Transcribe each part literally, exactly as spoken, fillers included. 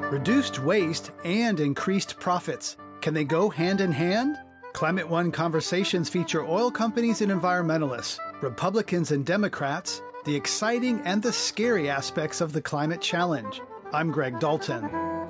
Reduced waste and increased profits. Can they go hand in hand? Climate One conversations feature oil companies and environmentalists, Republicans and Democrats, the exciting and the scary aspects of the climate challenge. I'm Greg Dalton.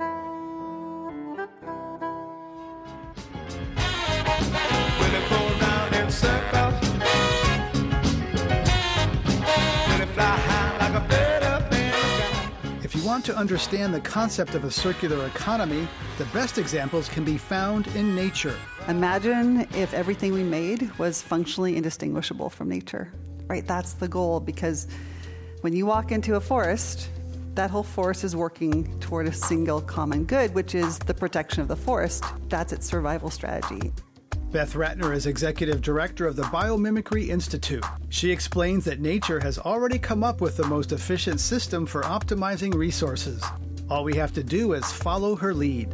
If you want to understand the concept of a circular economy, the best examples can be found in nature. Imagine if everything we made was functionally indistinguishable from nature, right? That's the goal, because when you walk into a forest, that whole forest is working toward a single common good, which is the protection of the forest. That's its survival strategy. Beth Ratner is executive director of the Biomimicry Institute. She explains that nature has already come up with the most efficient system for optimizing resources. All we have to do is follow her lead.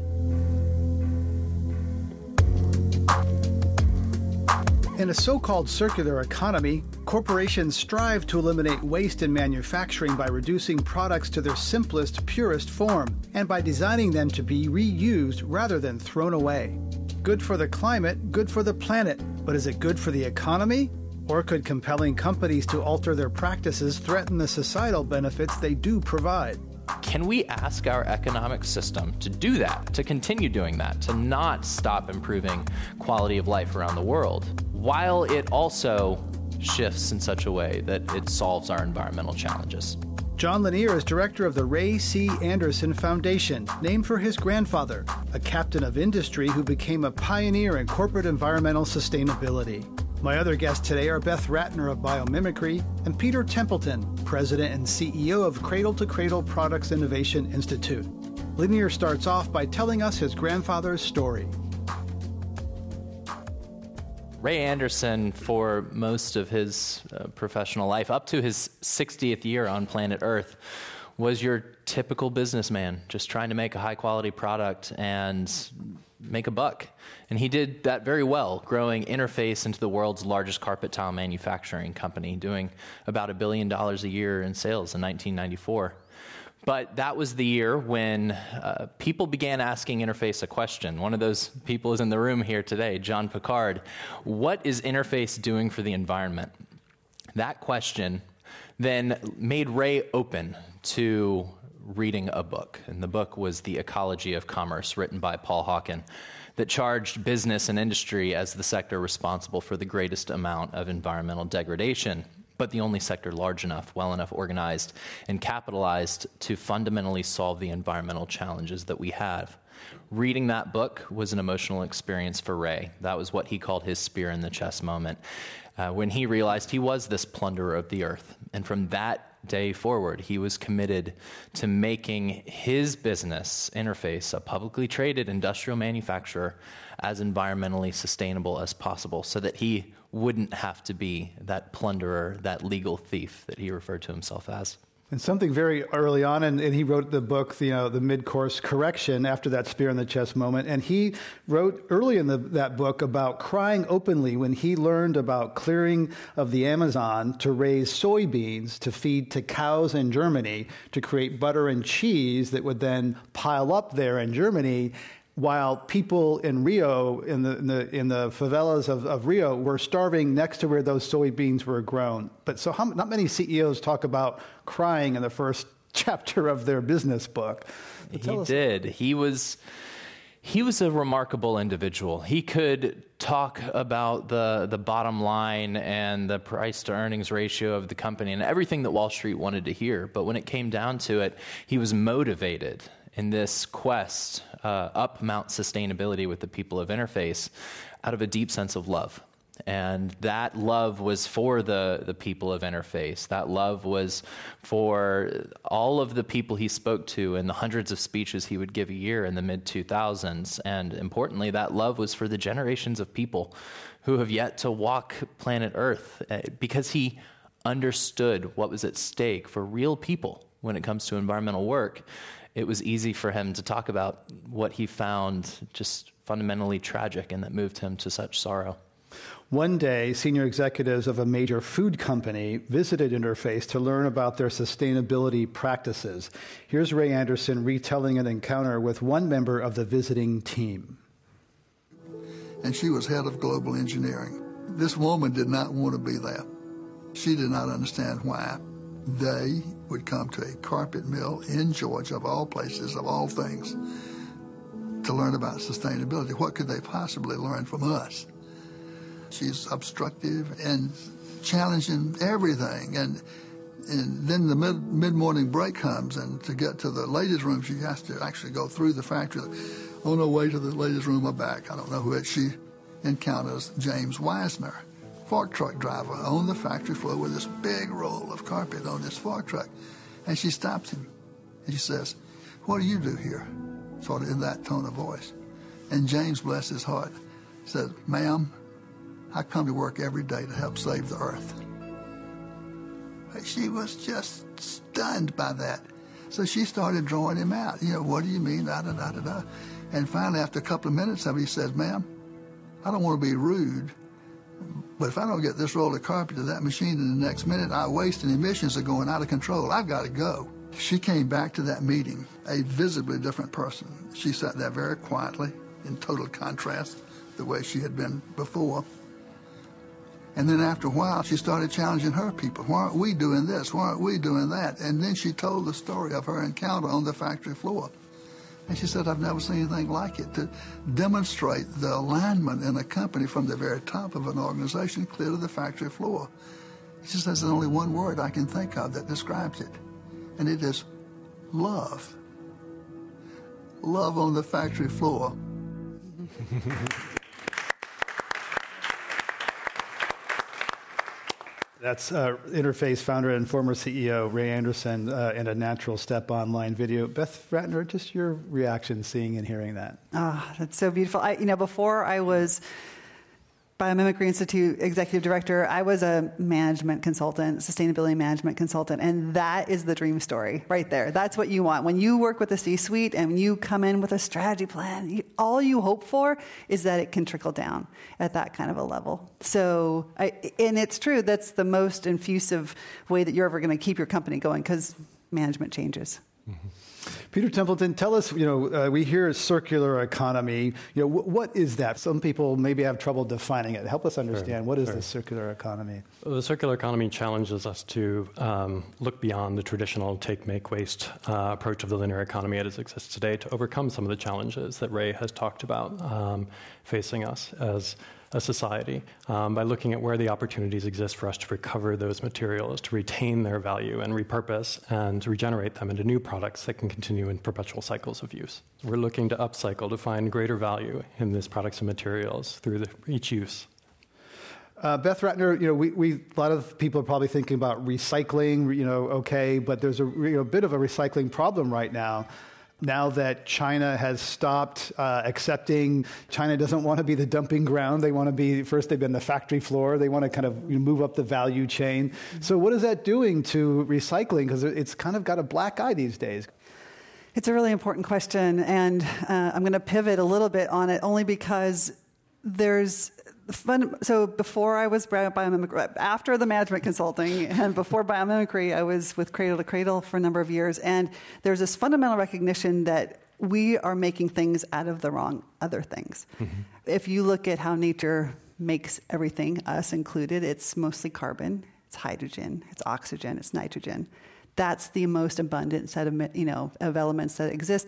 In a so-called circular economy, corporations strive to eliminate waste in manufacturing by reducing products to their simplest, purest form, and by designing them to be reused rather than thrown away. Good for the climate, good for the planet, but is it good for the economy? Or could compelling companies to alter their practices threaten the societal benefits they do provide? Can we ask our economic system to do that, to continue doing that, to not stop improving quality of life around the world, while it also shifts in such a way that it solves our environmental challenges? John Lanier is director of the Ray C. Anderson Foundation, named for his grandfather, a captain of industry who became a pioneer in corporate environmental sustainability. My other guests today are Beth Ratner of Biomimicry and Peter Templeton, president and C E O of Cradle to Cradle Products Innovation Institute. Lanier starts off by telling us his grandfather's story. Ray Anderson, for most of his uh, professional life, up to his sixtieth year on planet Earth, was your typical businessman, just trying to make a high-quality product and make a buck. And he did that very well, growing Interface into the world's largest carpet tile manufacturing company, doing about a billion dollars a year in sales in nineteen ninety-four. But that was the year when uh, people began asking Interface a question. One of those people is in the room here today, John Pickard. What is Interface doing for the environment? That question then made Ray open to reading a book. And the book was The Ecology of Commerce, written by Paul Hawken, that charged business and industry as the sector responsible for the greatest amount of environmental degradation, but the only sector large enough, well enough organized, and capitalized to fundamentally solve the environmental challenges that we have. Reading that book was an emotional experience for Ray. That was what he called his spear in the chest moment, uh, when he realized he was this plunderer of the earth. And from that day forward, he was committed to making his business, Interface, a publicly traded industrial manufacturer, as environmentally sustainable as possible, so that he wouldn't have to be that plunderer, that legal thief that he referred to himself as. And something very early on, and, and he wrote the book, you know, the Mid-Course Correction, after that spear in the chest moment. And he wrote early in the, that book about crying openly when he learned about clearing of the Amazon to raise soybeans to feed to cows in Germany to create butter and cheese that would then pile up there in Germany, while people in Rio, in the in the, in the favelas of, of Rio, were starving next to where those soybeans were grown. But so how, not many C E Os talk about crying in the first chapter of their business book. He did. He was he was a remarkable individual. He could talk about the the bottom line and the price to earnings ratio of the company and everything that Wall Street wanted to hear. But when it came down to it, he was motivated in this quest uh, up Mount Sustainability with the people of Interface out of a deep sense of love. And that love was for the, the people of Interface. That love was for all of the people he spoke to in the hundreds of speeches he would give a year in the mid two thousands. And importantly, that love was for the generations of people who have yet to walk planet Earth, because he understood what was at stake for real people when it comes to environmental work. It was easy for him to talk about what he found just fundamentally tragic and that moved him to such sorrow. One day, senior executives of a major food company visited Interface to learn about their sustainability practices. Here's Ray Anderson retelling an encounter with one member of the visiting team. And she was head of global engineering. This woman did not want to be there. She did not understand why they would come to a carpet mill in Georgia, of all places, of all things, to learn about sustainability. What could they possibly learn from us? She's obstructive and challenging everything. And and then the mid, mid-morning break comes, and to get to the ladies' room, she has to actually go through the factory. On her way to the ladies' room or back, I don't know who it, she encounters James Wisner, fork truck driver, on the factory floor with this big roll of carpet on this fork truck. And she stops him, and she says, "What do you do here?" Sort of in that tone of voice. And James, bless his heart, says, "Ma'am, I come to work every day to help save the earth." She was just stunned by that. So she started drawing him out. You know, what do you mean, da, da, da, da, da. And finally, after a couple of minutes of it, he says, "Ma'am, I don't want to be rude, but if I don't get this roll of carpet to that machine in the next minute, our waste and emissions are going out of control. I've got to go." She came back to that meeting a visibly different person. She sat there very quietly, in total contrast the way she had been before. And then after a while, she started challenging her people. "Why aren't we doing this? Why aren't we doing that?" And then she told the story of her encounter on the factory floor. And she said, "I've never seen anything like it," to demonstrate the alignment in a company from the very top of an organization clear to the factory floor. She says, "There's only one word I can think of that describes it, and it is love. Love on the factory floor." That's uh, Interface founder and former C E O Ray Anderson uh, in a Natural Step online video. Beth Ratner, just your reaction seeing and hearing that. Ah, oh, that's so beautiful. I, you know, before I was Biomimicry Institute executive director, I was a management consultant, sustainability management consultant, and that is the dream story right there. That's what you want. When you work with the C-suite and you come in with a strategy plan, you, all you hope for is that it can trickle down at that kind of a level. So, I, and it's true, that's the most infusive way that you're ever going to keep your company going, because management changes. Mm-hmm. Peter Templeton, tell us, you know, uh, we hear circular economy. You know, w- what is that? Some people maybe have trouble defining it. Help us understand, sure, what is sure. the circular economy? Well, the circular economy challenges us to um, look beyond the traditional take, make, waste uh, approach of the linear economy as it exists today to overcome some of the challenges that Ray has talked about um, facing us as a society um, by looking at where the opportunities exist for us to recover those materials, to retain their value and repurpose and regenerate them into new products that can continue in perpetual cycles of use. We're looking to upcycle to find greater value in these products and materials through the, each use. Uh, Beth Ratner, you know, we, we a lot of people are probably thinking about recycling, you know, okay, but there's a you know, bit of a recycling problem right now. Now that China has stopped uh, accepting, China doesn't want to be the dumping ground. They want to be, first they've been the factory floor. They want to kind of move up the value chain. Mm-hmm. So what is that doing to recycling? Because it's kind of got a black eye these days. It's a really important question, and uh, I'm going to pivot a little bit on it only because there's fun. So before I was biomimicry, after the management consulting and before biomimicry, I was with Cradle to Cradle for a number of years. And there's this fundamental recognition that we are making things out of the wrong other things. Mm-hmm. If you look at how nature makes everything, us included, it's mostly carbon, it's hydrogen, it's oxygen, it's nitrogen. That's the most abundant set of, you know, of elements that exist.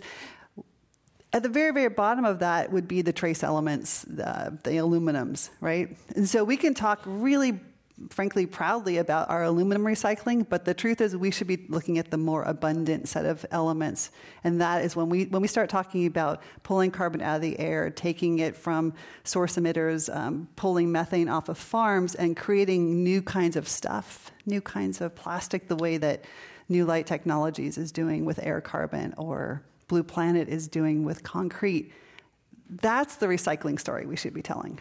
At the very, very bottom of that would be the trace elements, the, the aluminums, right? And so we can talk really, frankly, proudly about our aluminum recycling, but the truth is we should be looking at the more abundant set of elements. And that is when we when we start talking about pulling carbon out of the air, taking it from source emitters, um, pulling methane off of farms, and creating new kinds of stuff, new kinds of plastic, the way that New Light Technologies is doing with air carbon, or Blue Planet is doing with concrete. That's the recycling story we should be telling.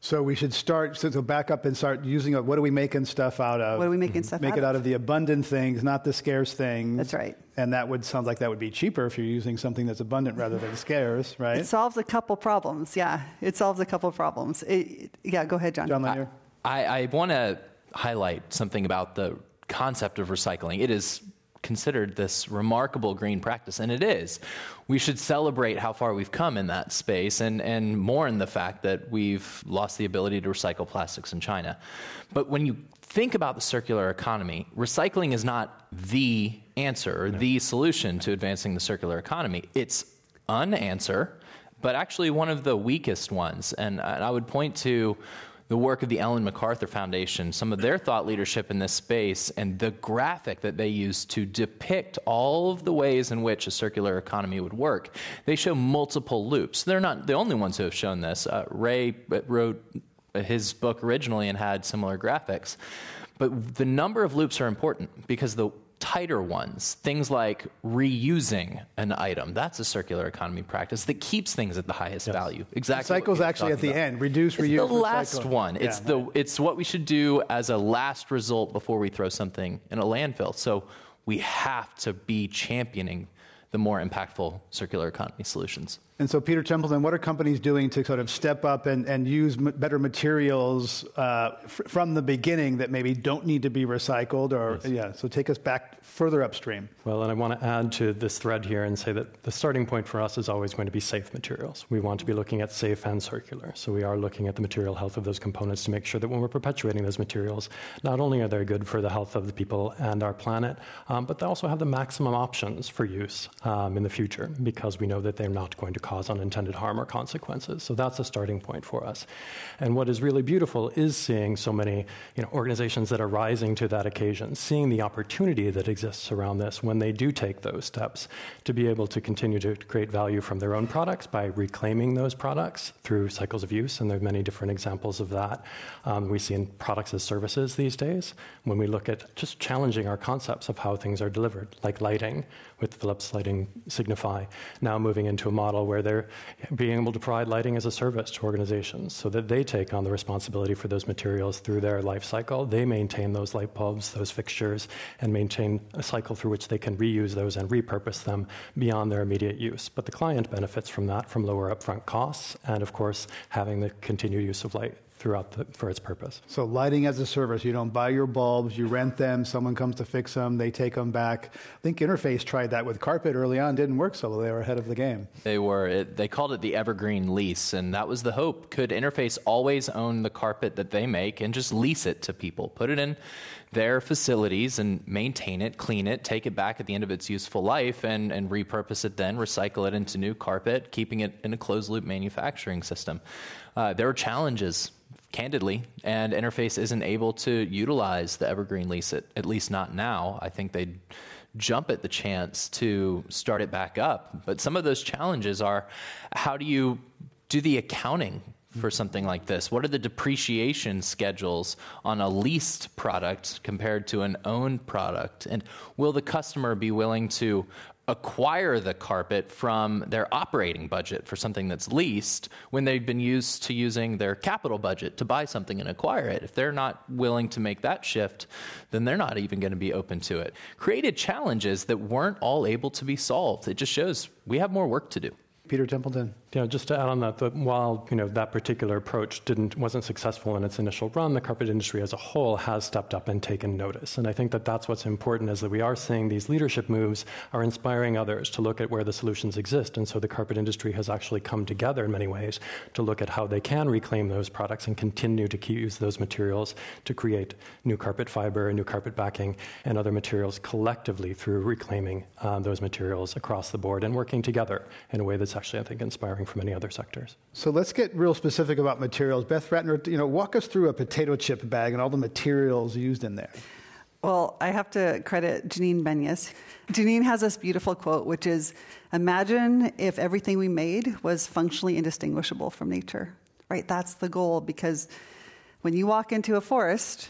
So we should start, so to back up and start using, what are we making stuff out of? What are we making stuff Make out it out of? of the abundant things, not the scarce things. That's right. And that would sound like that would be cheaper if you're using something that's abundant rather than scarce, right? It solves a couple problems, yeah. It solves a couple problems. It, yeah, go ahead, John. John Lanier? I, I want to highlight something about the concept of recycling. It is considered this remarkable green practice, and it is. We should celebrate how far we've come in that space and, and mourn the fact that we've lost the ability to recycle plastics in China. But when you think about the circular economy, recycling is not the answer or no. the solution to advancing the circular economy. It's an answer, but actually one of the weakest ones. And, and I would point to the work of the Ellen MacArthur Foundation, some of their thought leadership in this space, and the graphic that they use to depict all of the ways in which a circular economy would work. They show multiple loops. They're not the only ones who have shown this. Uh, Ray wrote his book originally and had similar graphics. But the number of loops are important because the tighter ones, things like reusing an item, that's a circular economy practice that keeps things at the highest yes. value. Exactly. The cycle's actually at the about. end. Reduce, it's reuse, the last recycle. one. Yeah, it's the right. it's what we should do as a last result before we throw something in a landfill. So we have to be championing the more impactful circular economy solutions. And so, Peter Templeton, what are companies doing to sort of step up and, and use m- better materials uh, f- from the beginning that maybe don't need to be recycled? Or yes. yeah, so take us back further upstream. Well, and I want to add to this thread here and say that the starting point for us is always going to be safe materials. We want to be looking at safe and circular. So we are looking at the material health of those components to make sure that when we're perpetuating those materials, not only are they good for the health of the people and our planet, um, but they also have the maximum options for use um, in the future because we know that they're not going to cause unintended harm or consequences. So that's a starting point for us. And what is really beautiful is seeing so many you know, organizations that are rising to that occasion, seeing the opportunity that exists around this when they do take those steps to be able to continue to create value from their own products by reclaiming those products through cycles of use. And there are many different examples of that um, we see in products as services these days when we look at just challenging our concepts of how things are delivered, like lighting with Philips Lighting Signify, now moving into a model where they're being able to provide lighting as a service to organizations so that they take on the responsibility for those materials through their life cycle. They maintain those light bulbs, those fixtures, and maintain a cycle through which they can reuse those and repurpose them beyond their immediate use. But the client benefits from that, from lower upfront costs, and of course, having the continued use of light throughout the, for its purpose. So lighting as a service, you don't buy your bulbs, you rent them, someone comes to fix them, they take them back. I think Interface tried that with carpet early on, didn't work so well, they were ahead of the game. They were, it, they called it the evergreen lease, and that was the hope. Could Interface always own the carpet that they make and just lease it to people, put it in their facilities and maintain it, clean it, take it back at the end of its useful life and, and repurpose it then, recycle it into new carpet, keeping it in a closed-loop manufacturing system. Uh, there are challenges, candidly, and Interface isn't able to utilize the evergreen lease, at, at least not now. I think they'd jump at the chance to start it back up. But some of those challenges are, how do you do the accounting for something like this? What are the depreciation schedules on a leased product compared to an owned product? And will the customer be willing to acquire the carpet from their operating budget for something that's leased when they've been used to using their capital budget to buy something and acquire it? If they're not willing to make that shift, then they're not even going to be open to it. Created challenges that weren't all able to be solved. It just shows we have more work to do. Peter Templeton. Yeah, just to add on that, that while you know that particular approach didn't wasn't successful in its initial run, the carpet industry as a whole has stepped up and taken notice. And I think that that's what's important, is that we are seeing these leadership moves are inspiring others to look at where the solutions exist. And so the carpet industry has actually come together in many ways to look at how they can reclaim those products and continue to keep, use those materials to create new carpet fiber, new carpet backing, and other materials collectively through reclaiming uh, those materials across the board and working together in a way that's actually, I think, inspiring for many other sectors. So let's get real specific about materials. Beth Ratner, you know, walk us through a potato chip bag and all the materials used in there. Well, I have to credit Janine Benyus. Janine has this beautiful quote, which is, imagine if everything we made was functionally indistinguishable from nature, right? That's the goal, because when you walk into a forest,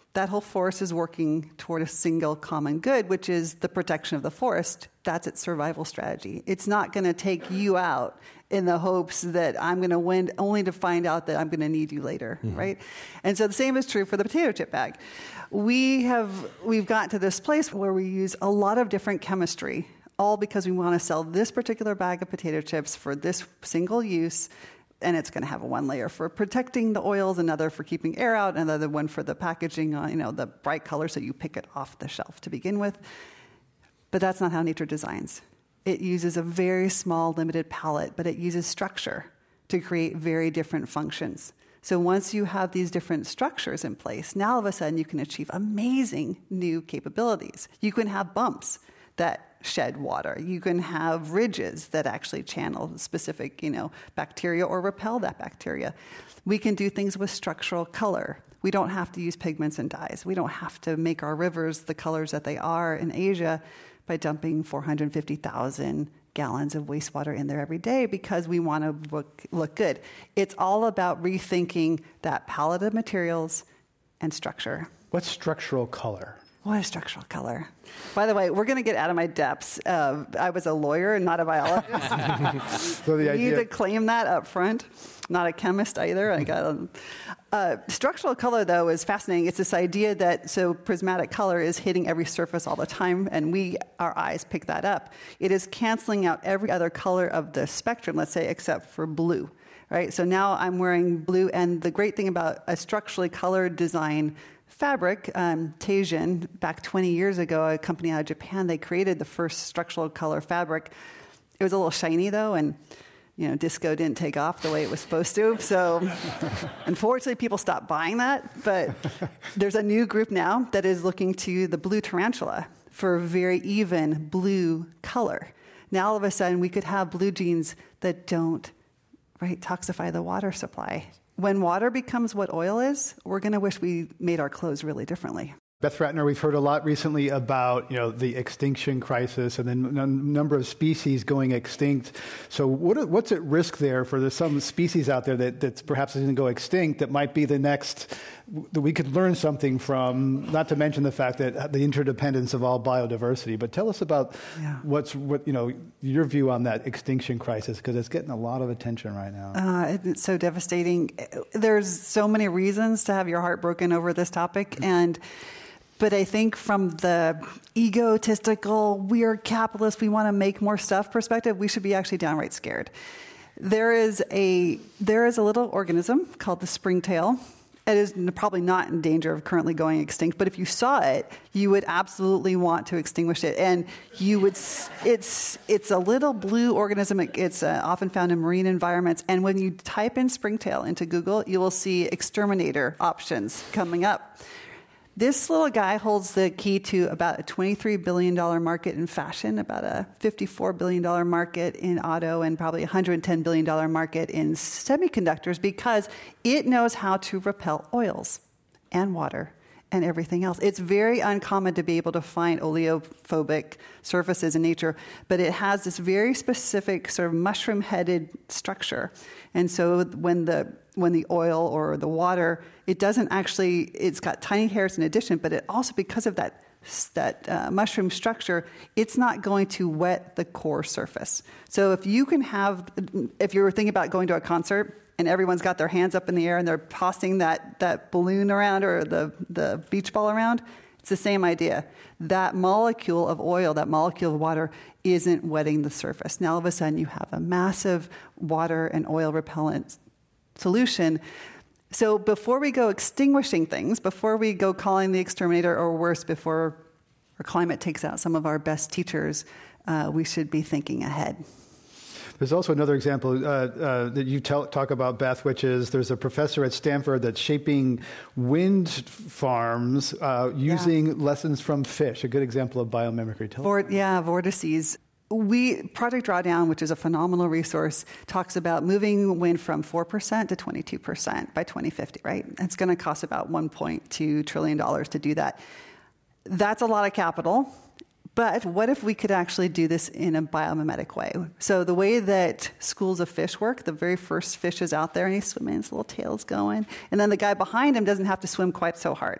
that whole forest is working toward a single common good, which is the protection of the forest. That's its survival strategy. It's not going to take you out in the hopes that I'm going to win, only to find out that I'm going to need you later, mm-hmm. right? And so the same is true for the potato chip bag. We have, we've gotten to this place where we use a lot of different chemistry, all because we want to sell this particular bag of potato chips for this single use. And it's going to have one layer for protecting the oils, another for keeping air out, another one for the packaging, uh, you know, the bright color so you pick it off the shelf to begin with. But that's not how nature designs. It uses a very small, limited palette, but it uses structure to create very different functions. So once you have these different structures in place, now all of a sudden you can achieve amazing new capabilities. You can have bumps that shed water. You can have ridges that actually channel specific, you know, bacteria or repel that bacteria. We can do things with structural color. We don't have to use pigments and dyes. We don't have to make our rivers the colors that they are in Asia by dumping four hundred fifty thousand gallons of wastewater in there every day because we want to look, look good. It's all about rethinking that palette of materials and structure. What's structural color? What is structural color? By the way, we're going to get out of my depths. Uh, I was a lawyer and not a biologist. So the you idea... need to claim that up front. Not a chemist either. I got a, uh, structural color, though, is fascinating. It's this idea that so prismatic color is hitting every surface all the time, and we, our eyes, pick that up. It is canceling out every other color of the spectrum, let's say, except for blue. Right? So now I'm wearing blue, and the great thing about a structurally colored design fabric, um, Teijin, back twenty years ago, a company out of Japan, they created the first structural color fabric. It was a little shiny, though, and you know, disco didn't take off the way it was supposed to. So unfortunately, people stopped buying that. But there's a new group now that is looking to the blue tarantula for a very even blue color. Now, all of a sudden, we could have blue jeans that don't, right, toxify the water supply. When water becomes what oil is, we're going to wish we made our clothes really differently. Beth Ratner, we've heard a lot recently about, you know, the extinction crisis and the n- number of species going extinct. So what, what's at risk there for the, some species out there that that's perhaps going to go extinct that might be the next, that we could learn something from, not to mention the fact that the interdependence of all biodiversity. But tell us about yeah. what's, what, you know, your view on that extinction crisis, because it's getting a lot of attention right now. Uh, it's so devastating. There's so many reasons to have your heart broken over this topic. And But I think from the egotistical, we're capitalists, we want to make more stuff perspective, we should be actually downright scared. There is a there is a little organism called the springtail. It is probably not in danger of currently going extinct, but if you saw it, you would absolutely want to extinguish it. And you would, it's it's a little blue organism. It's uh, often found in marine environments. And when you type in springtail into Google, you will see exterminator options coming up. This little guy holds the key to about a twenty-three billion dollars market in fashion, about a fifty-four billion dollars market in auto, and probably a one hundred ten billion dollars market in semiconductors because it knows how to repel oils and water and everything else. It's very uncommon to be able to find oleophobic surfaces in nature, but it has this very specific sort of mushroom-headed structure. And so when the when the oil or the water, it doesn't actually, it's got tiny hairs in addition, but it also, because of that that uh, mushroom structure, it's not going to wet the core surface. So if you can have, if you're thinking about going to a concert and everyone's got their hands up in the air and they're tossing that, that balloon around or the, the beach ball around, it's the same idea. That molecule of oil, that molecule of water isn't wetting the surface. Now all of a sudden you have a massive water and oil repellent solution. So before we go extinguishing things, before we go calling the exterminator, or worse, before our climate takes out some of our best teachers, uh, we should be thinking ahead. There's also another example uh, uh, that you tell, talk about, Beth, which is there's a professor at Stanford that's shaping wind farms uh, using yeah. lessons from fish, a good example of biomimicry. Tell Vor- yeah, vortices. We Project Drawdown, which is a phenomenal resource, talks about moving wind from four percent to twenty-two percent by twenty fifty, right? It's going to cost about one point two trillion dollars to do that. That's a lot of capital, but what if we could actually do this in a biomimetic way? So the way that schools of fish work, the very first fish is out there and he's swimming, his little tail's going, and then the guy behind him doesn't have to swim quite so hard.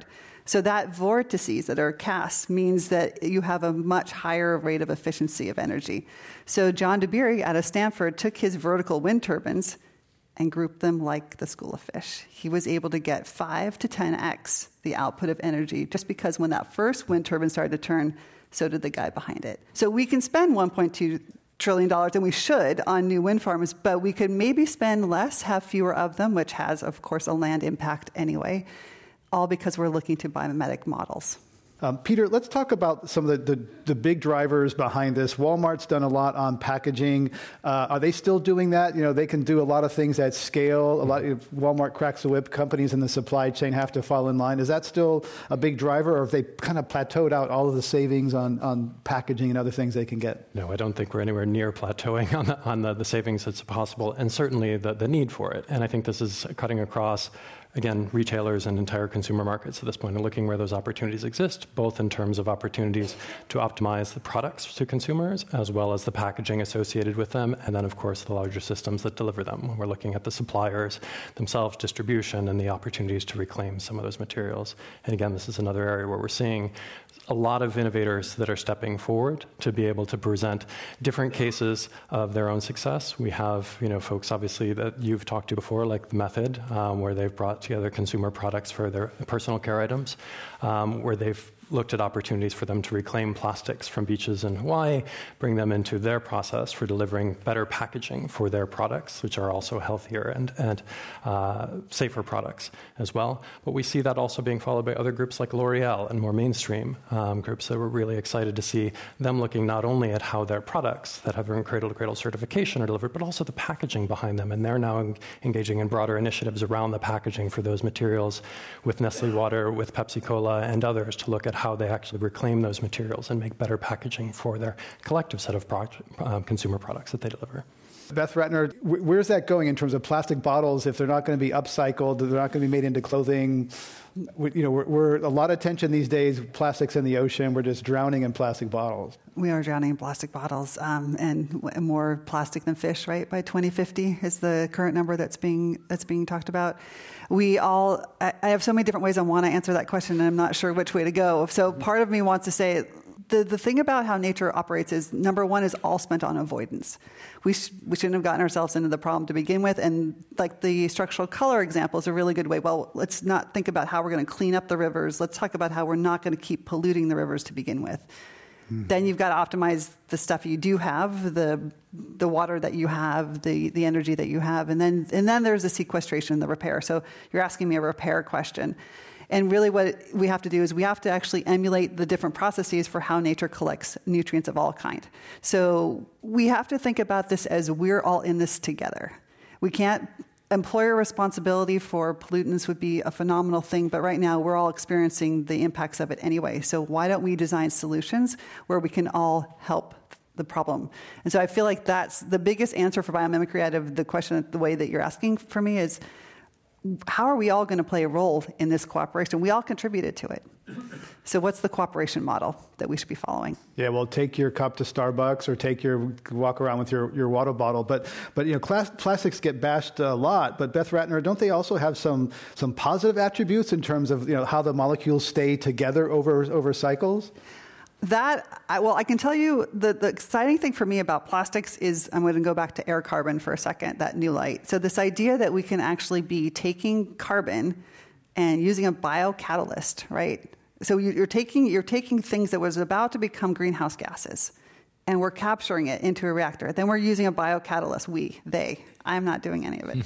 So that vortices that are cast means that you have a much higher rate of efficiency of energy. So John DeBerry out of Stanford took his vertical wind turbines and grouped them like the school of fish. He was able to get five to ten x the output of energy just because when that first wind turbine started to turn, so did the guy behind it. So we can spend one point two trillion dollars, and we should, on new wind farms, but we could maybe spend less, have fewer of them, which has, of course, a land impact anyway, all because we're looking to biomimetic models. Um, Peter, let's talk about some of the, the, the big drivers behind this. Walmart's done a lot on packaging. Uh, are they still doing that? You know, they can do a lot of things at scale. A lot. If Walmart cracks the whip, companies in the supply chain have to fall in line. Is that still a big driver, or have they kind of plateaued out all of the savings on, on packaging and other things they can get? No, I don't think we're anywhere near plateauing on the, on the, the savings that's possible, and certainly the, the need for it. And I think this is cutting across, again, retailers and entire consumer markets at this point, and looking where those opportunities exist, both in terms of opportunities to optimize the products to consumers, as well as the packaging associated with them, and then, of course, the larger systems that deliver them. When we're looking at the suppliers themselves, distribution, and the opportunities to reclaim some of those materials. And again, this is another area where we're seeing a lot of innovators that are stepping forward to be able to present different cases of their own success. We have, you know, folks obviously that you've talked to before, like The Method, um, where they've brought together consumer products for their personal care items, um, where they've looked at opportunities for them to reclaim plastics from beaches in Hawaii, bring them into their process for delivering better packaging for their products, which are also healthier and, and uh, safer products as well. But we see that also being followed by other groups like L'Oreal and more mainstream um, groups that we're really excited to see them looking not only at how their products that have earned cradle-to-cradle certification are delivered, but also the packaging behind them. And they're now en- engaging in broader initiatives around the packaging for those materials with Nestle Water, with Pepsi Cola, and others to look at how they actually reclaim those materials and make better packaging for their collective set of project, uh, consumer products that they deliver. Beth Ratner, where's that going in terms of plastic bottles? If they're not going to be upcycled, they're not going to be made into clothing. You know, we're, we're a lot of attention these days. Plastics in the ocean. We're just drowning in plastic bottles. We are drowning in plastic bottles, um, and more plastic than fish. Right, by twenty fifty is the current number that's being that's being talked about. We all. I, I have so many different ways I want to answer that question, and I'm not sure which way to go. So part of me wants to say, The, the thing about how nature operates is, number one, is all spent on avoidance. We, sh- we shouldn't have gotten ourselves into the problem to begin with. And like the structural color example is a really good way. Well, let's not think about how we're going to clean up the rivers. Let's talk about how we're not going to keep polluting the rivers to begin with. Hmm. Then you've got to optimize the stuff you do have, the the water that you have, the, the energy that you have. And then, and then there's the sequestration, the repair. So you're asking me a repair question. And really what we have to do is we have to actually emulate the different processes for how nature collects nutrients of all kind. So we have to think about this as we're all in this together. We can't, employer responsibility for pollutants would be a phenomenal thing, but right now we're all experiencing the impacts of it anyway. So why don't we design solutions where we can all help the problem? And so I feel like that's the biggest answer for biomimicry out of the question, the way that you're asking for me is, how are we all going to play a role in this cooperation? We all contributed to it. So what's the cooperation model that we should be following? Yeah, well, take your cup to Starbucks or take your walk around with your, your water bottle. But, but you know, class, plastics get bashed a lot. But Beth Ratner, don't they also have some some positive attributes in terms of, you know, how the molecules stay together over over cycles? That, I, well, I can tell you the, the exciting thing for me about plastics is, I'm going to go back to air carbon for a second, that new light. So this idea that we can actually be taking carbon and using a biocatalyst, right? So you're taking, you're taking things that was about to become greenhouse gases, and we're capturing it into a reactor. Then we're using a biocatalyst, we, they. I'm not doing any of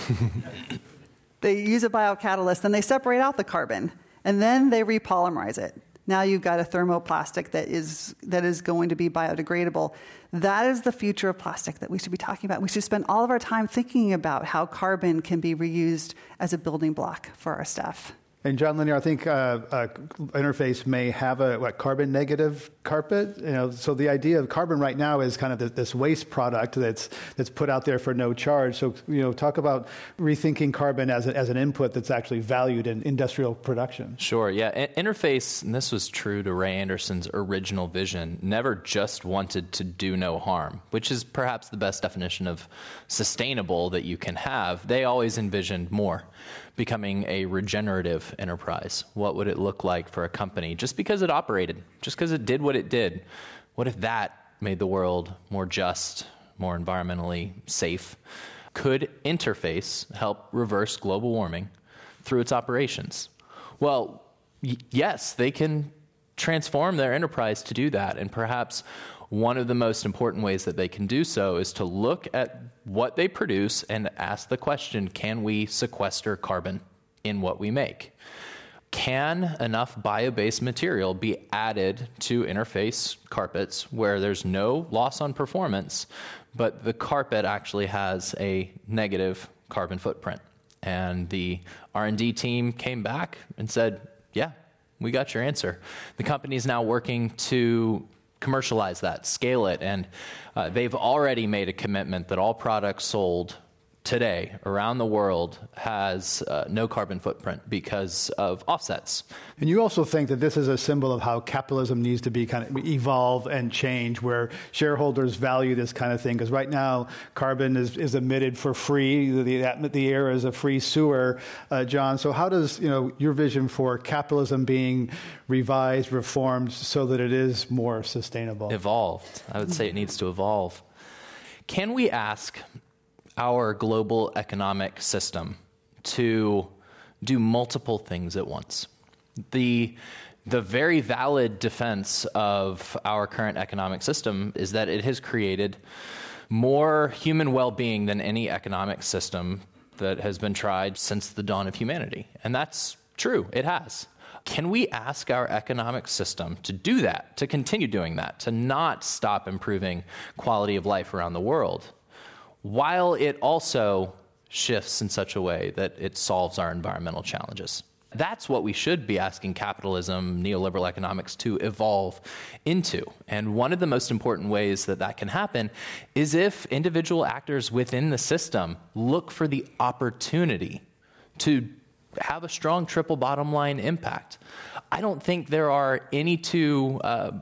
it. They use a biocatalyst, then they separate out the carbon, and then they repolymerize it. Now you've got a thermoplastic that is that is going to be biodegradable. That is the future of plastic that we should be talking about. We should spend all of our time thinking about how carbon can be reused as a building block for our stuff. And John Linear, I think uh, uh, Interface may have a what, carbon negative carpet. You know, so the idea of carbon right now is kind of this, this waste product that's that's put out there for no charge. So you know, talk about rethinking carbon as a, as an input that's actually valued in industrial production. Sure. Yeah. Interface, and this was true to Ray Anderson's original vision, never just wanted to do no harm, which is perhaps the best definition of sustainable that you can have. They always envisioned more. becoming a regenerative enterprise? What would it look like for a company just because it operated, just because it did what it did? What if that made the world more just, more environmentally safe? Could Interface help reverse global warming through its operations? Well, y- yes, they can transform their enterprise to do that. And perhaps one of the most important ways that they can do so is to look at what they produce and ask the question, can we sequester carbon in what we make? Can enough bio-based material be added to Interface carpets where there's no loss on performance, but the carpet actually has a negative carbon footprint? And the R and D team came back and said, yeah, we got your answer. The company is now working to commercialize that, scale it, and uh, they've already made a commitment that all products sold today around the world has uh, no carbon footprint because of offsets. And you also think that this is a symbol of how capitalism needs to be kind of evolve and change, where shareholders value this kind of thing. Because right now, carbon is, is emitted for free. The, the air is a free sewer, uh, John. So how does you know your vision for capitalism being revised, reformed, so that it is more sustainable? Evolved. I would say it needs to evolve. Can we ask our global economic system to do multiple things at once? The, the very valid defense of our current economic system is that it has created more human well-being than any economic system that has been tried since the dawn of humanity. And that's true, it has. Can we ask our economic system to do that, to continue doing that, to not stop improving quality of life around the world, while it also shifts in such a way that it solves our environmental challenges? That's what we should be asking capitalism, neoliberal economics to evolve into. And one of the most important ways that that can happen is if individual actors within the system look for the opportunity to have a strong triple bottom line impact. I don't think there are any two uh,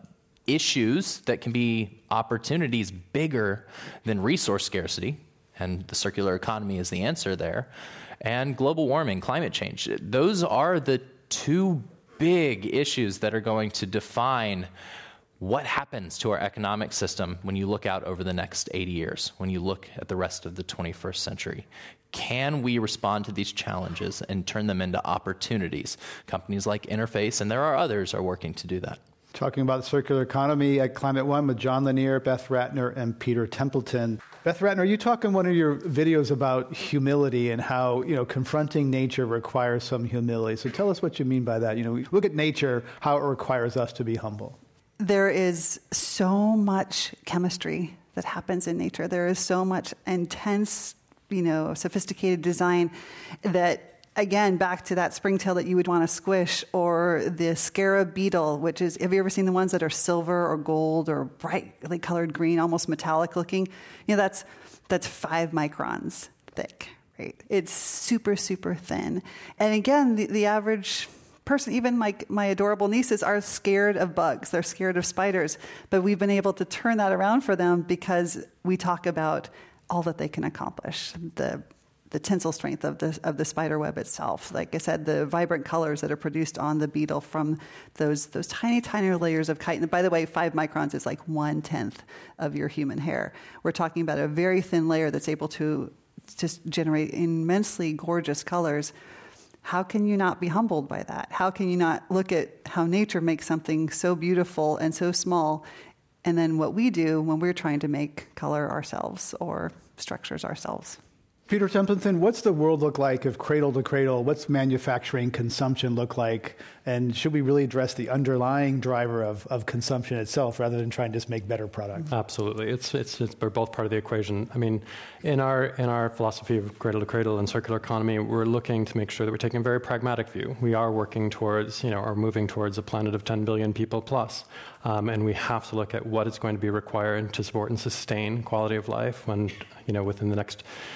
issues that can be opportunities bigger than resource scarcity, and the circular economy is the answer there, and global warming, climate change. Those are the two big issues that are going to define what happens to our economic system when you look out over the next eighty years, when you look at the rest of the twenty-first century. Can we respond to these challenges and turn them into opportunities? Companies like Interface, and there are others, are working to do that. Talking about circular economy at Climate One with John Lanier, Beth Ratner, and Peter Templeton. Beth Ratner, you talk in one of your videos about humility and how, you know, confronting nature requires some humility. So tell us what you mean by that. You know, look at nature, how it requires us to be humble. There is so much chemistry that happens in nature. There is so much intense, you know, sophisticated design that, again, back to that springtail that you would want to squish, or the scarab beetle, which is, have you ever seen the ones that are silver or gold or brightly colored green, almost metallic looking? You know, that's that's five microns thick, right? It's super, super thin. And again, the, the average person, even my, my adorable nieces, are scared of bugs. They're scared of spiders. But we've been able to turn that around for them because we talk about all that they can accomplish. The the tensile strength of the of the spider web itself. Like I said, the vibrant colors that are produced on the beetle from those those tiny, tiny layers of chitin. And by the way, five microns is like one-tenth of your human hair. We're talking about a very thin layer that's able to just generate immensely gorgeous colors. How can you not be humbled by that? How can you not look at how nature makes something so beautiful and so small, and then what we do when we're trying to make color ourselves or structures ourselves? Peter Templeton, what's the world look like if cradle to cradle? What's manufacturing consumption look like? And should we really address the underlying driver of, of consumption itself rather than trying to just make better products? Absolutely. It's, it's, it's we're both part of the equation. I mean, in our, in our philosophy of cradle to cradle and circular economy, we're looking to make sure that we're taking a very pragmatic view. We are working towards, you know, or moving towards a planet of ten billion people plus. Um, and we have to look at what is going to be required to support and sustain quality of life when, you know, within the next uh,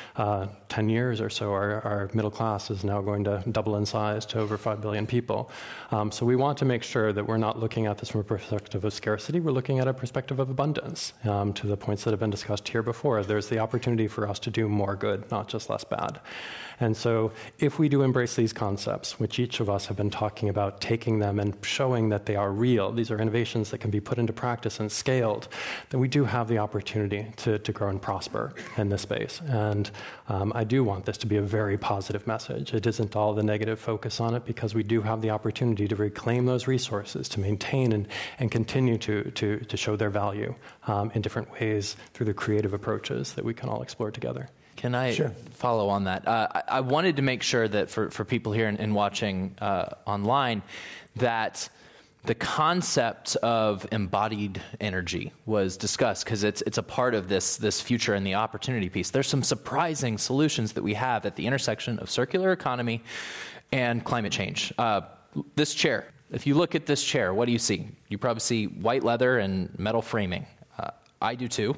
uh, ten years or so, our, our middle class is now going to double in size to over five billion people. Um, so we want to make sure that we're not looking at this from a perspective of scarcity. We're looking at a perspective of abundance. Um, to the points that have been discussed here before, there's the opportunity for us to do more good, not just less bad. And so if we do embrace these concepts, which each of us have been talking about, taking them and showing that they are real, these are innovations that can be put into practice and scaled, then we do have the opportunity to, to grow and prosper in this space. And um, I do want this to be a very positive message. It isn't all the negative focus on it, because we do have the opportunity to reclaim those resources, to maintain and, and continue to, to, to show their value um, in different ways through the creative approaches that we can all explore together. Can I Sure. follow on that? Uh, I, I wanted to make sure that for, for people here and, and watching uh, online, that the concept of embodied energy was discussed, because it's it's a part of this this future and the opportunity piece. There's some surprising solutions that we have at the intersection of circular economy and climate change. Uh, this chair, if you look at this chair, what do you see? You probably see white leather and metal framing. Uh, I do too.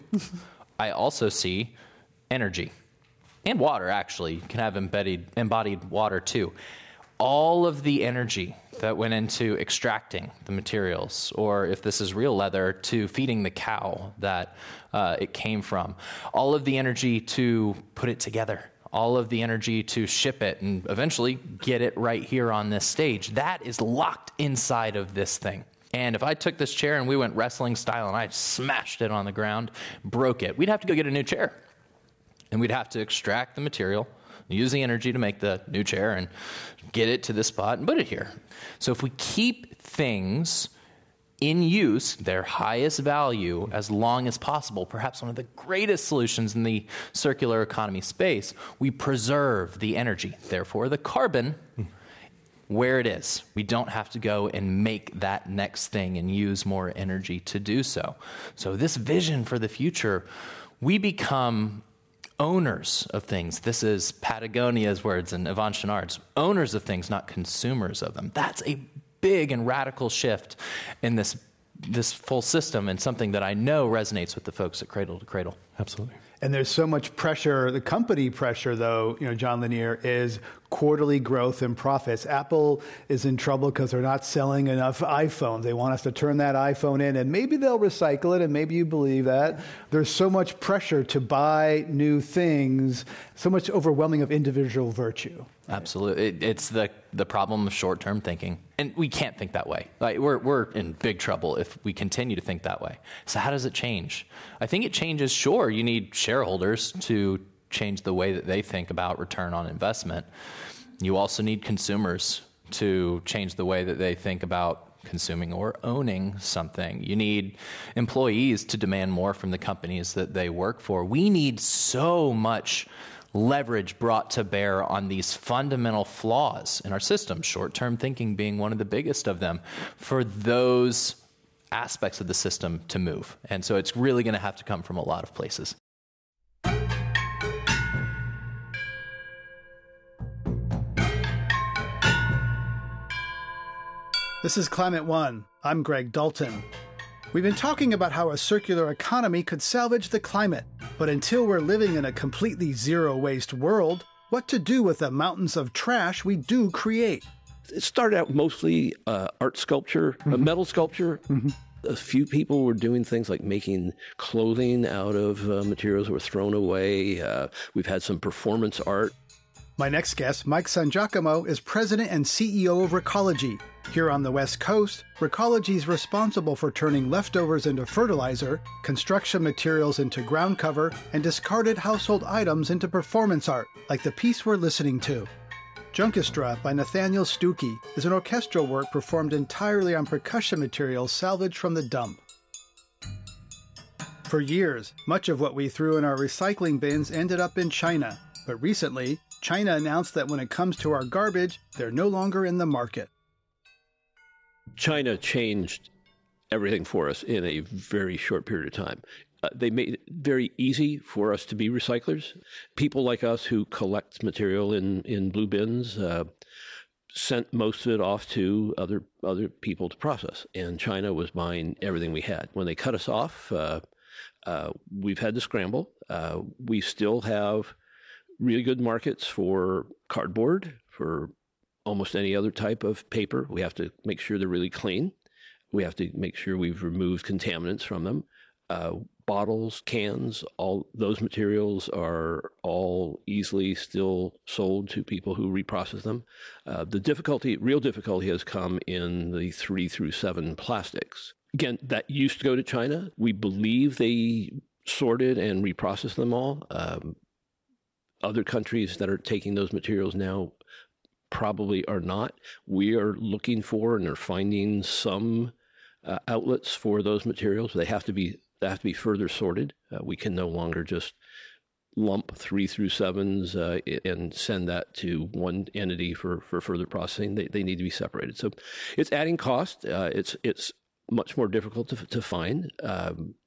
I also see energy. And water, actually. You can have embodied, embodied water, too. All of the energy that went into extracting the materials, or if this is real leather, to feeding the cow that uh, it came from. All of the energy to put it together. All of the energy to ship it and eventually get it right here on this stage. That is locked inside of this thing. And if I took this chair and we went wrestling style and I smashed it on the ground, broke it, we'd have to go get a new chair. And we'd have to extract the material, use the energy to make the new chair, and get it to this spot and put it here. So if we keep things in use, their highest value, as long as possible, perhaps one of the greatest solutions in the circular economy space, we preserve the energy, therefore the carbon, where it is. We don't have to go and make that next thing and use more energy to do so. So this vision for the future, we become owners of things. This is Patagonia's words and Yvon Chouinard's. Owners of things, not consumers of them. That's a big and radical shift in this this full system, and something that I know resonates with the folks at Cradle to Cradle. Absolutely. And there's so much pressure. The company pressure, though, you know, John Lanier, is quarterly growth and profits. Apple is in trouble because they're not selling enough iPhones. They want us to turn that iPhone in, and maybe they'll recycle it, and maybe you believe that. There's so much pressure to buy new things, so much overwhelming of individual virtue. Absolutely. It, it's the, the problem of short-term thinking. And we can't think that way. Like, we're, we're in big trouble if we continue to think that way. So how does it change? I think it changes, sure, you need shareholders to change the way that they think about return on investment. You also need consumers to change the way that they think about consuming or owning something. You need employees to demand more from the companies that they work for. We need so much leverage brought to bear on these fundamental flaws in our system, short-term thinking being one of the biggest of them, for those aspects of the system to move. And so it's really going to have to come from a lot of places. This is Climate One. I'm Greg Dalton. We've been talking about how a circular economy could salvage the climate. But until we're living in a completely zero-waste world, what to do with the mountains of trash we do create? It started out mostly uh, art sculpture, mm-hmm. uh, metal sculpture. Mm-hmm. A few people were doing things like making clothing out of uh, materials that were thrown away. Uh, we've had some performance art. My next guest, Mike Sangiacomo, is president and C E O of Recology. Here on the West Coast, Recology is responsible for turning leftovers into fertilizer, construction materials into ground cover, and discarded household items into performance art, like the piece we're listening to. Junkestra by Nathaniel Stuckey is an orchestral work performed entirely on percussion materials salvaged from the dump. For years, much of what we threw in our recycling bins ended up in China. But recently, China announced that when it comes to our garbage, they're no longer in the market. China changed everything for us in a very short period of time. Uh, they made it very easy for us to be recyclers. People like us who collect material in, in blue bins uh, sent most of it off to other other people to process. And China was buying everything we had. When they cut us off, uh, uh, we've had to scramble. Uh, we still have really good markets for cardboard, for almost any other type of paper. We have to make sure they're really clean. We have to make sure we've removed contaminants from them. Uh, bottles, cans, all those materials are all easily still sold to people who reprocess them. Uh, the difficulty, real difficulty has come in the three through seven plastics. Again, that used to go to China. We believe they sorted and reprocessed them all. Um, other countries that are taking those materials now probably are not. We are looking for and are finding some uh, outlets for those materials. They have to be they have to be further sorted. Uh, we can no longer just lump three through sevens uh, and send that to one entity for, for further processing. They they need to be separated. So it's adding cost. Uh, it's it's much more difficult to to find. Um,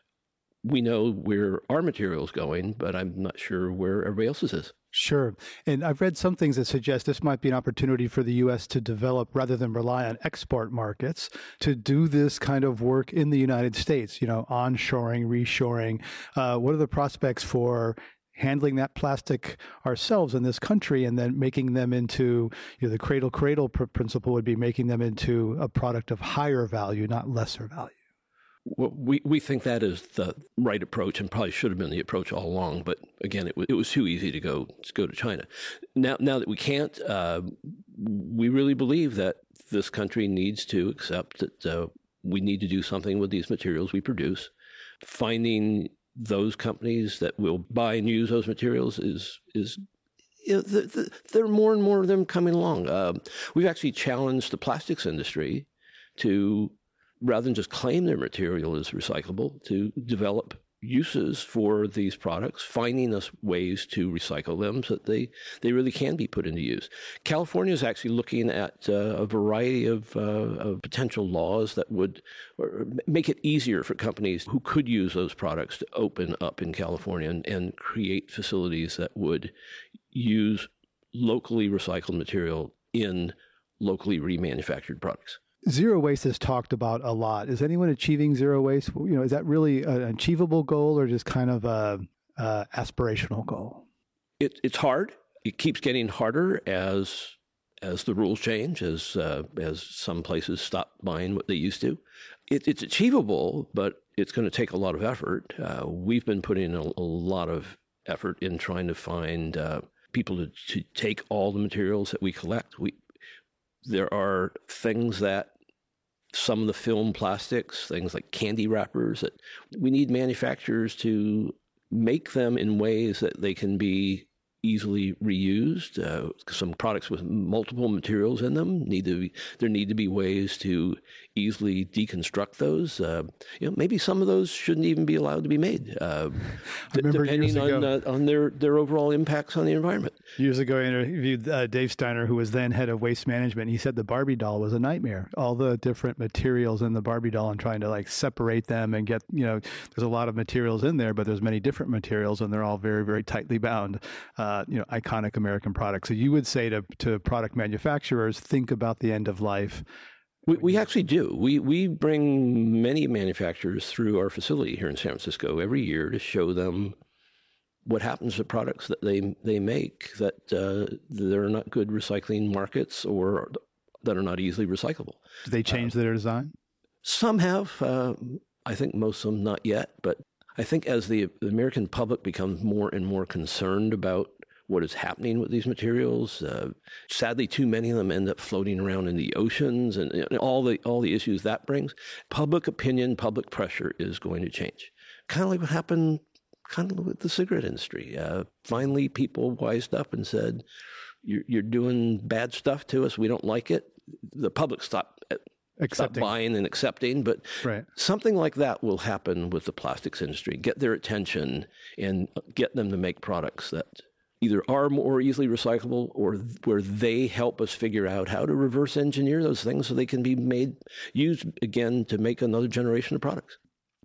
we know where our material is going, but I'm not sure where everybody else's is. Sure. And I've read some things that suggest this might be an opportunity for the U S to develop, rather than rely on export markets, to do this kind of work in the United States, you know, onshoring, reshoring. Uh, what are the prospects for handling that plastic ourselves in this country and then making them into, you know, the cradle-cradle pr- principle would be making them into a product of higher value, not lesser value? Well, we, we think that is the right approach and probably should have been the approach all along. But again, it was, it was too easy to go to go to China. Now, now that we can't, uh, we really believe that this country needs to accept that uh, we need to do something with these materials we produce. Finding those companies that will buy and use those materials is is you know, the, the, there are more and more of them coming along. Uh, we've actually challenged the plastics industry to, rather than just claim their material is recyclable, to develop uses for these products, finding us ways to recycle them so that they, they really can be put into use. California is actually looking at uh, a variety of, uh, of potential laws that would or make it easier for companies who could use those products to open up in California and, and create facilities that would use locally recycled material in locally remanufactured products. Zero waste is talked about a lot. Is anyone achieving zero waste? You know, is that really an achievable goal or just kind of a, a aspirational goal? It, it's hard. It keeps getting harder as as the rules change, as uh, as some places stop buying what they used to. It, it's achievable, but it's going to take a lot of effort. Uh, we've been putting a, a lot of effort in trying to find uh, people to, to take all the materials that we collect. We there are things that some of the film plastics, things like candy wrappers, that we need manufacturers to make them in ways that they can be easily reused. Uh, some products with multiple materials in them need to be, there need to be ways to easily deconstruct those. Uh, you know, maybe some of those shouldn't even be allowed to be made, uh, d- depending on uh, on their, their overall impacts on the environment. Years ago, I interviewed uh, Dave Steiner, who was then head of waste management. He said the Barbie doll was a nightmare. All the different materials in the Barbie doll and trying to like separate them and get, you know, there's a lot of materials in there, but there's many different materials and they're all very, very tightly bound. Uh, you know, iconic American products. So you would say to to product manufacturers, think about the end of life. We, we actually do. We we bring many manufacturers through our facility here in San Francisco every year to show them what happens to products that they they make that uh, they're not good recycling markets or that are not easily recyclable. Do they change uh, their design? Some have. Uh, I think most of them not yet. But I think as the, the American public becomes more and more concerned about what is happening with these materials, uh, sadly, too many of them end up floating around in the oceans, and, and all the all the issues that brings. Public opinion, public pressure is going to change. Kind of like what happened, kind of with the cigarette industry. Uh, finally, people wised up and said, "You're, you're doing bad stuff to us. We don't like it." The public stopped. Accepting. Stop buying and accepting, but right. Something like that will happen with the plastics industry. Get their attention and get them to make products that either are more easily recyclable or where they help us figure out how to reverse engineer those things so they can be made, used again to make another generation of products.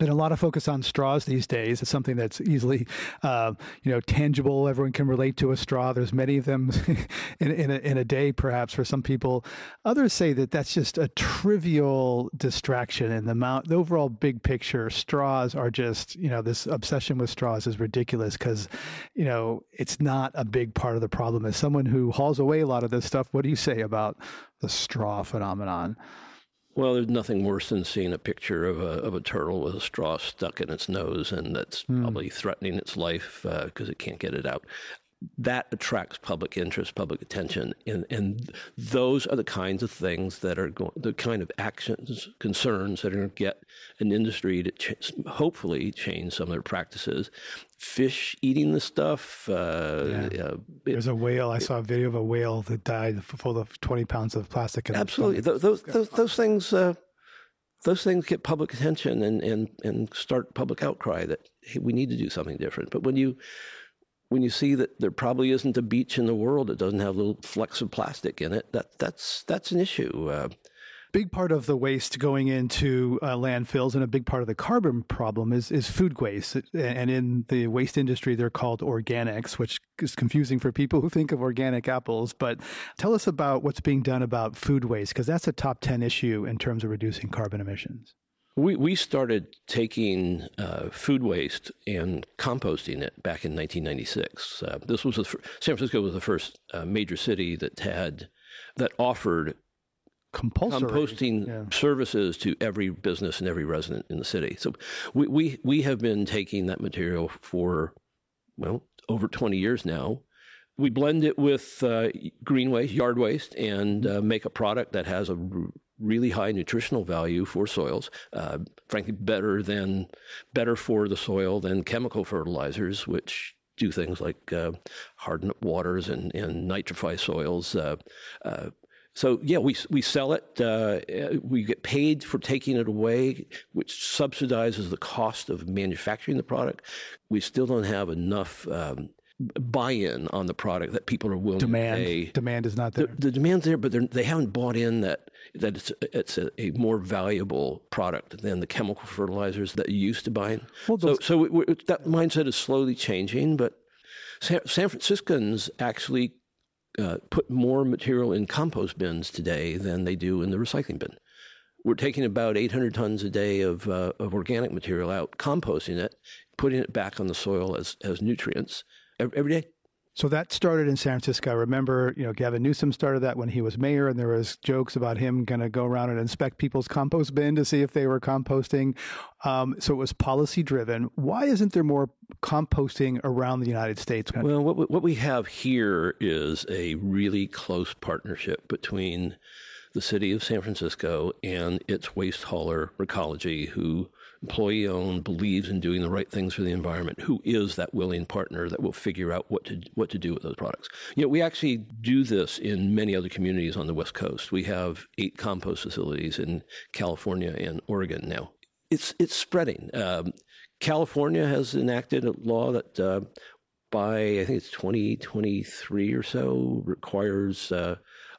Been a lot of focus on straws these days. It's something that's easily, uh, you know, tangible. Everyone can relate to a straw. There's many of them in, in, a, in a day, perhaps, for some people. Others say that that's just a trivial distraction in the amount, the overall big picture. Straws are just, you know, this obsession with straws is ridiculous because, you know, it's not a big part of the problem. As someone who hauls away a lot of this stuff, what do you say about the straw phenomenon? Well, there's nothing worse than seeing a picture of a of a turtle with a straw stuck in its nose, and that's mm. probably threatening its life because uh, it can't get it out. That attracts public interest, public attention, and, and those are the kinds of things that are going, the kind of actions, concerns that are going to get an industry to ch- hopefully change some of their practices. Fish eating the stuff. Uh, yeah. uh, There's a whale. I saw a video of a whale that died full of twenty pounds of plastic. In absolutely, those those, those those things. Uh, those things get public attention and and and start public outcry that hey, we need to do something different. But when you When you see that there probably isn't a beach in the world that doesn't have little flecks of plastic in it, that that's that's an issue. Uh, big part of the waste going into uh, landfills and a big part of the carbon problem is is food waste. And in the waste industry, they're called organics, which is confusing for people who think of organic apples. But tell us about what's being done about food waste, because that's a top ten issue in terms of reducing carbon emissions. We we started taking uh, food waste and composting it back in nineteen ninety-six. Uh, this was the fir- San Francisco was the first uh, major city that had that offered compulsory composting yeah. services to every business and every resident in the city. So we we we have been taking that material for well over twenty years now. We blend it with uh, green waste, yard waste, and uh, make a product that has a r- really high nutritional value for soils, uh, frankly, better than better for the soil than chemical fertilizers, which do things like uh, harden up waters and, and nitrify soils. Uh, uh, so, yeah, we we sell it. Uh, we get paid for taking it away, which subsidizes the cost of manufacturing the product. We still don't have enough um, buy-in on the product that people are willing demand. to pay. Demand is not there. The, the demand's there, but they haven't bought in that that it's it's a, a more valuable product than the chemical fertilizers that you used to buy. Well, so so we, we, that mindset is slowly changing, but San, San Franciscans actually uh, put more material in compost bins today than they do in the recycling bin. We're taking about eight hundred tons a day of uh, of organic material out, composting it, putting it back on the soil as as nutrients every, every day. So that started in San Francisco. I remember, you know, Gavin Newsom started that when he was mayor, and there was jokes about him going to go around and inspect people's compost bin to see if they were composting. Um, so it was policy driven. Why isn't there more composting around the United States? Well, what we, what we have here is a really close partnership between the city of San Francisco and its waste hauler, Recology, who employee-owned, believes in doing the right things for the environment, who is that willing partner that will figure out what to what to do with those products. You know, we actually do this in many other communities on the West Coast. We have eight compost facilities in California and Oregon now. It's it's spreading. Um, California has enacted a law that uh, by, I think it's twenty twenty-three or so, requires uh,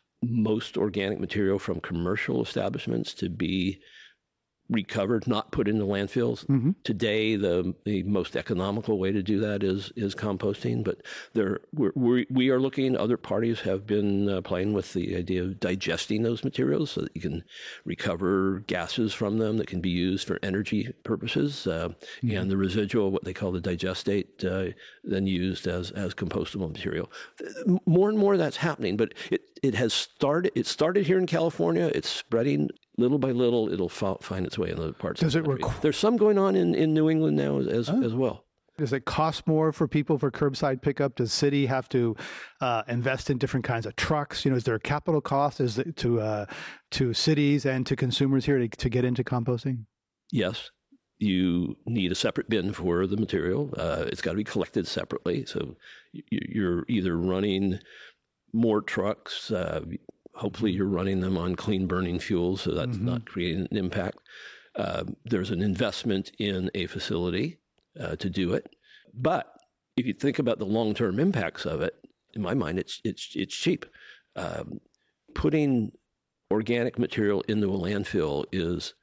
most organic material from commercial establishments to be recovered, not put into landfills. Mm-hmm. Today, the the most economical way to do that is is composting. But there, we're, we're, we are looking. Other parties have been uh, playing with the idea of digesting those materials so that you can recover gases from them that can be used for energy purposes, uh, mm-hmm. and the residual, what they call the digestate, uh, then used as as compostable material. More and more that's happening, but it it has started. It started here in California. It's spreading. Little by little, it'll fa- find its way in other parts Does of the it country. Requ- There's some going on in, in New England now as oh. as well. Does it cost more for people for curbside pickup? Does city have to uh, invest in different kinds of trucks? You know, is there a capital cost is it to uh, to cities and to consumers here to, to get into composting? Yes. You need a separate bin for the material. Uh, it's got to be collected separately. So you're either running more trucks. Uh, Hopefully you're running them on clean burning fuels, so that's mm-hmm. not creating an impact. Uh, there's an investment in a facility uh, to do it. But if you think about the long-term impacts of it, in my mind, it's it's it's cheap. Um, putting organic material into a landfill is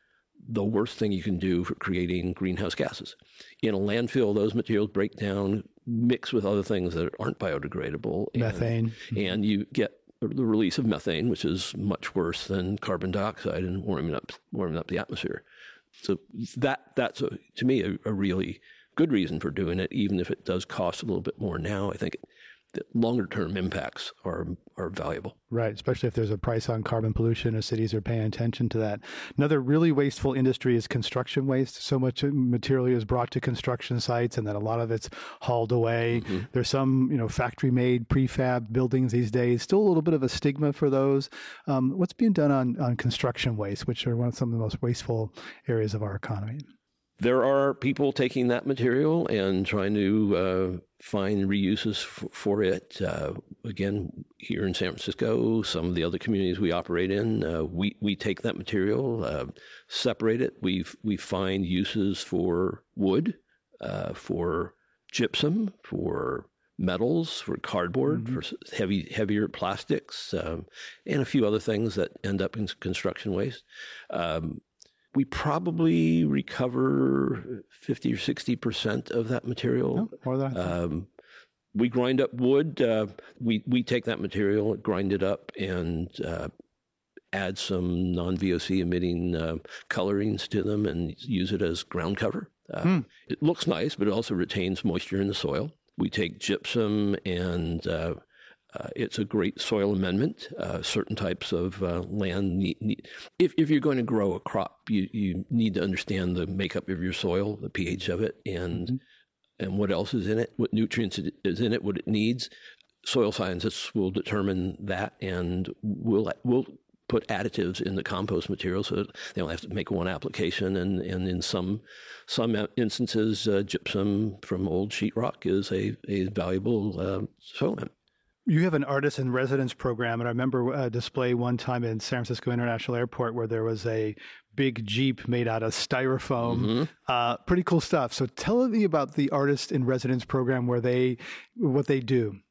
the worst thing you can do for creating greenhouse gases. In a landfill, those materials break down, mix with other things that aren't biodegradable. Methane. And, and you get the release of methane, which is much worse than carbon dioxide and warming up warming up the atmosphere. So that that's, a, to me, a, a really good reason for doing it, even if it does cost a little bit more now. I think the longer-term impacts are are valuable. Right, especially if there's a price on carbon pollution or cities are paying attention to that. Another really wasteful industry is construction waste. So much material is brought to construction sites, and then a lot of it's hauled away. Mm-hmm. There's some, you know, factory-made prefab buildings these days. Still a little bit of a stigma for those. Um, what's being done on, on construction waste, which are one of some of the most wasteful areas of our economy? There are people taking that material and trying to uh, find reuses f- for it. Uh, again, here in San Francisco, some of the other communities we operate in, uh, we we take that material, uh, separate it. We we find uses for wood, uh, for gypsum, for metals, for cardboard, mm-hmm. for heavy heavier plastics, um, and a few other things that end up in construction waste. Um, We probably recover fifty or sixty percent of that material. Oh, more than I thought. Um, we grind up wood. Uh, we, we take that material, grind it up, and uh, add some non-V O C emitting uh, colorings to them and use it as ground cover. Uh, hmm. It looks nice, but it also retains moisture in the soil. We take gypsum and uh, Uh, it's a great soil amendment. Uh, certain types of uh, land need, need if if you're going to grow a crop, you, you need to understand the makeup of your soil, the pH of it, and mm-hmm. and what else is in it, what nutrients is in it, what it needs. Soil scientists will determine that, and we'll we'll put additives in the compost material so that they only have to make one application. And, and in some some instances, uh, gypsum from old sheetrock is a a valuable uh, soil amendment. You have an artist in residence program, and I remember a display one time in San Francisco International Airport where there was a big Jeep made out of styrofoam. Mm-hmm. Uh, pretty cool stuff. So tell me about the artist in residence program, where they, what they do.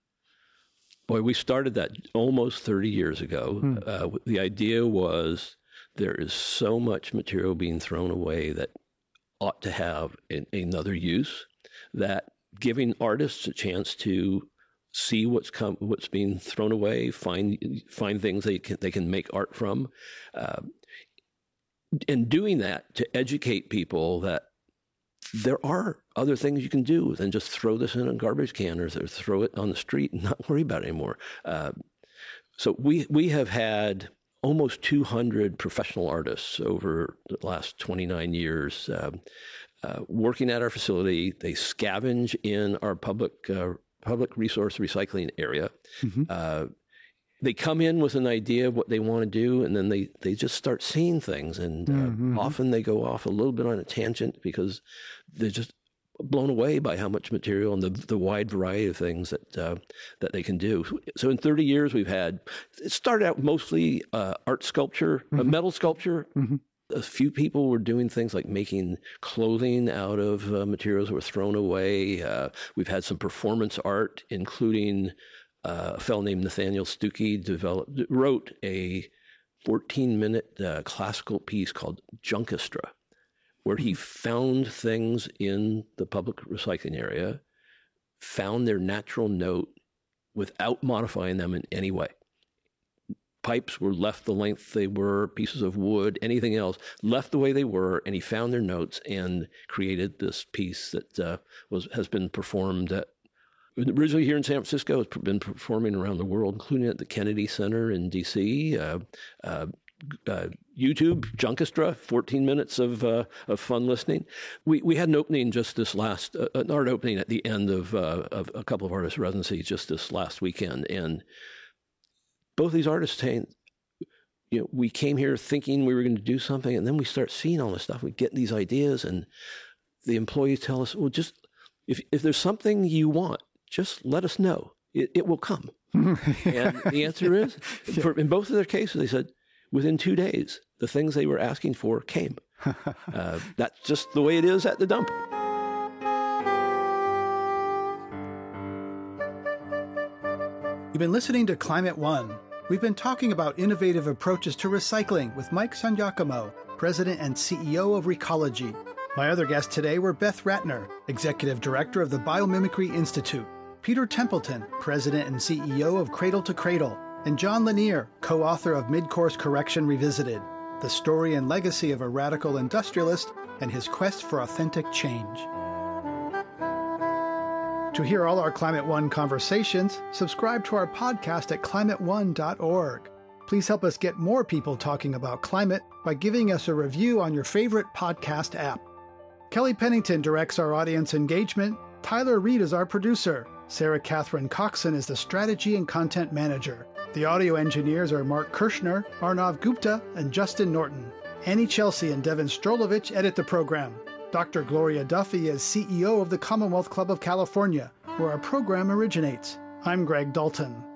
Boy, we started that almost thirty years ago. Hmm. Uh, the idea was there is so much material being thrown away that ought to have an, another use, that giving artists a chance to see what's come, what's being thrown away, find find things they can they can make art from, uh, and doing that to educate people that there are other things you can do than just throw this in a garbage can or throw it on the street and not worry about it anymore. Uh, so we we have had almost two hundred professional artists over the last twenty-nine years uh, uh, working at our facility. They scavenge in our public uh, public resource recycling area. Mm-hmm. Uh, they come in with an idea of what they want to do, and then they, they just start seeing things. And uh, mm-hmm. often they go off a little bit on a tangent because they're just blown away by how much material and the the wide variety of things that uh, that they can do. So in thirty years, we've had, it started out mostly uh, art sculpture, mm-hmm. uh, metal sculpture. Mm-hmm. A few people were doing things like making clothing out of uh, materials that were thrown away. Uh, we've had some performance art, including uh, a fellow named Nathaniel Stuckey developed, wrote a fourteen-minute uh, classical piece called Junkestra, where he found things in the public recycling area, found their natural note without modifying them in any way. Pipes were left the length they were, pieces of wood, anything else, left the way they were, and he found their notes and created this piece that uh, was has been performed at, originally here in San Francisco. It's been performing around the world, including at the Kennedy Center in D C, uh, uh, uh, YouTube, Junkestra, fourteen minutes of uh, of fun listening. We we had an opening just this last, uh, an art opening at the end of, uh, of a couple of artist residencies just this last weekend, and both these artists saying, you know, we came here thinking we were going to do something, and then we start seeing all this stuff. We get these ideas, and the employees tell us, well, just if if there's something you want, just let us know. It, it will come. And the answer is, for, in both of their cases, they said, within two days, the things they were asking for came. Uh, that's just the way it is at the dump. You've been listening to Climate One. We've been talking about innovative approaches to recycling with Mike Sangiacomo. President and C E O of Recology. My other guests today were Beth Ratner, Executive Director of the Biomimicry Institute, Peter Templeton, President and C E O of Cradle to Cradle, and John Lanier, co-author of Mid-Course Correction Revisited, the story and legacy of a radical industrialist and his quest for authentic change. To hear all our Climate One conversations, subscribe to our podcast at climate one dot org. Please help us get more people talking about climate by giving us a review on your favorite podcast app. Kelly Pennington directs our audience engagement. Tyler Reed is our producer. Sarah Catherine Coxon is the strategy and content manager. The audio engineers are Mark Kirshner, Arnav Gupta, and Justin Norton. Annie Chelsea and Devin Strolovich edit the program. Doctor Gloria Duffy is C E O of the Commonwealth Club of California, where our program originates. I'm Greg Dalton.